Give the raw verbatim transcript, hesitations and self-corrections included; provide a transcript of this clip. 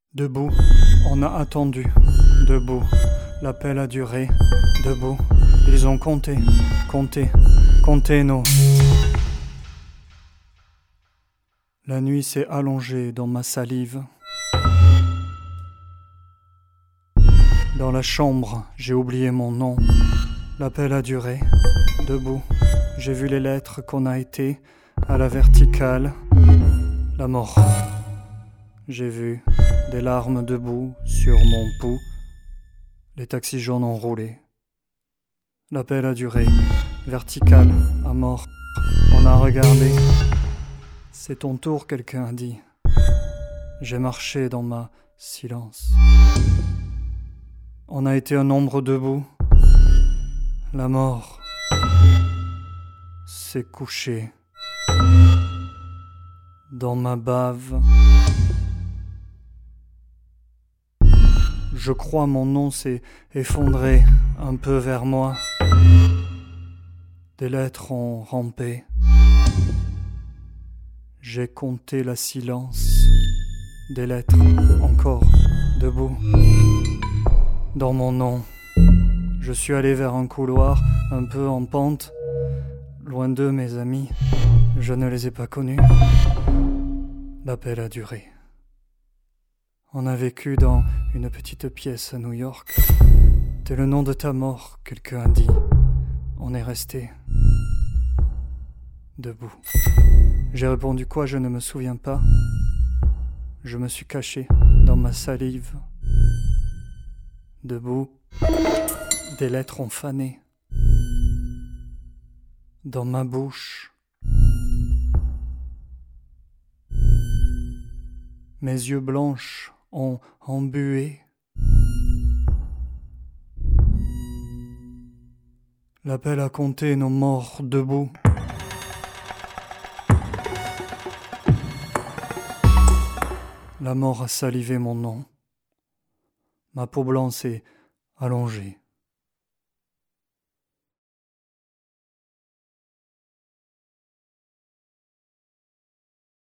Debout, on a attendu. Debout, l'appel a duré. Debout, ils ont compté, compté, compté nos... La nuit s'est allongée dans ma salive. Dans la chambre, j'ai oublié mon nom. L'appel a duré. Debout, j'ai vu les lettres qu'on a été à la verticale. La mort. J'ai vu des larmes debout sur mon pouls. Les taxis jaunes ont roulé. L'appel a duré. Vertical, à mort. On a regardé. C'est ton tour, quelqu'un a dit. J'ai marché dans ma silence. On a été un nombre debout. La mort s'est couchée dans ma bave. Je crois mon nom s'est effondré un peu vers moi. Des lettres ont rampé. J'ai compté la silence. Des lettres encore debout. Dans mon nom, je suis allé vers un couloir un peu en pente. Loin d'eux, mes amis, je ne les ai pas connus. L'appel a duré. On a vécu dans une petite pièce à New York. T'es le nom de ta mort, quelqu'un a dit. On est resté debout. J'ai répondu quoi, je ne me souviens pas. Je me suis caché dans ma salive. Debout, des lettres ont fané dans ma bouche. Mes yeux blanches ont embué. L'appel a compté nos morts debout. La mort a salivé mon nom. Ma peau blanche est allongée.